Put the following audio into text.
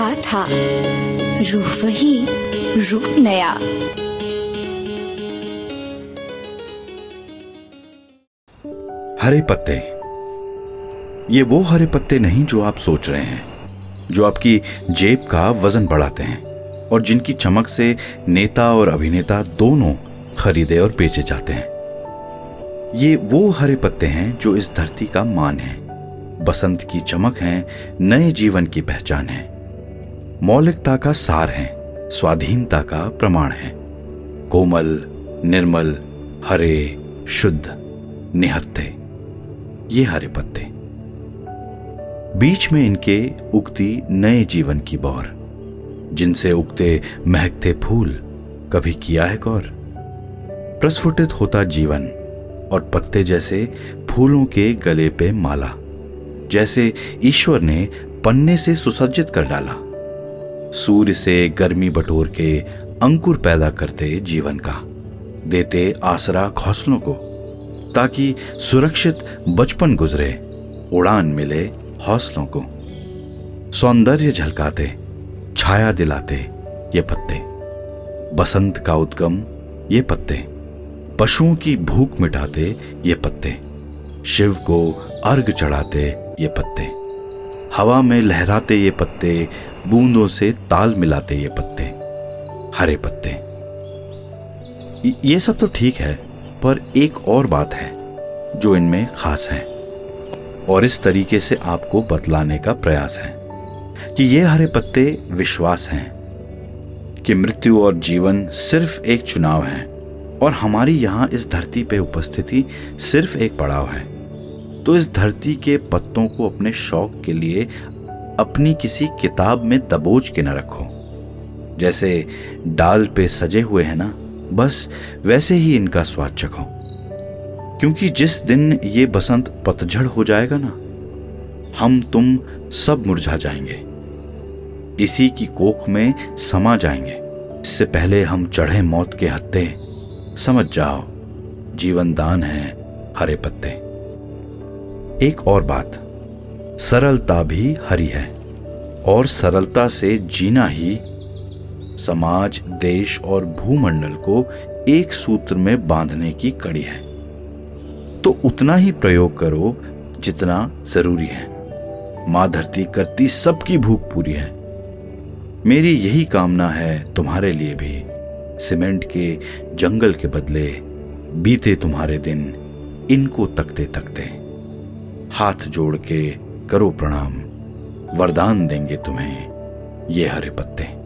गाथा, रूह वही, रूप नया। हरे पत्ते। ये वो हरे पत्ते नहीं जो आप सोच रहे हैं, जो आपकी जेब का वजन बढ़ाते हैं और जिनकी चमक से नेता और अभिनेता दोनों खरीदे और बेचे जाते हैं। ये वो हरे पत्ते हैं जो इस धरती का मान है, बसंत की चमक है, नए जीवन की पहचान है, मौलिकता का सार है, स्वाधीनता का प्रमाण है। कोमल, निर्मल, हरे, शुद्ध, निहत्थे, ये हरे पत्ते। बीच में इनके उगती नए जीवन की बौर, जिनसे उगते महकते फूल। कभी किया है गौर? प्रस्फुटित होता जीवन और पत्ते जैसे फूलों के गले पे माला, जैसे ईश्वर ने पन्ने से सुसज्जित कर डाला। सूर्य से गर्मी बटोर के अंकुर पैदा करते जीवन का, देते आसरा घोंसलों को, ताकि सुरक्षित बचपन गुजरे, उड़ान मिले हौसलों को। सौंदर्य झलकाते, छाया दिलाते ये पत्ते, बसंत का उद्गम ये पत्ते, पशुओं की भूख मिटाते ये पत्ते, शिव को अर्घ चढ़ाते ये पत्ते, हवा में लहराते ये पत्ते, बूंदों से ताल मिलाते ये पत्ते, हरे पत्ते। ये सब तो ठीक है, पर एक और बात है जो इनमें खास है और इस तरीके से आपको बतलाने का प्रयास है कि ये हरे पत्ते विश्वास हैं कि मृत्यु और जीवन सिर्फ एक चुनाव है और हमारी यहाँ इस धरती पे उपस्थिति सिर्फ एक पड़ाव है। तो इस धरती के पत्तों को अपने शौक के लिए अपनी किसी किताब में दबोच के न रखो। जैसे डाल पे सजे हुए हैं ना, बस वैसे ही इनका स्वाद चखो, क्योंकि जिस दिन ये बसंत पतझड़ हो जाएगा ना, हम तुम सब मुरझा जाएंगे, इसी की कोख में समा जाएंगे। इससे पहले हम चढ़े मौत के हत्थे, समझ जाओ जीवन दान है हरे पत्ते। एक और बात, सरलता भी हरी है और सरलता से जीना ही समाज, देश और भूमंडल को एक सूत्र में बांधने की कड़ी है। तो उतना ही प्रयोग करो जितना जरूरी है। मां धरती करती सबकी भूख पूरी है। मेरी यही कामना है तुम्हारे लिए भी। सीमेंट के जंगल के बदले बीते तुम्हारे दिन इनको तकते तकते। हाथ जोड़ के करो प्रणाम, वरदान देंगे तुम्हें ये हरे पत्ते।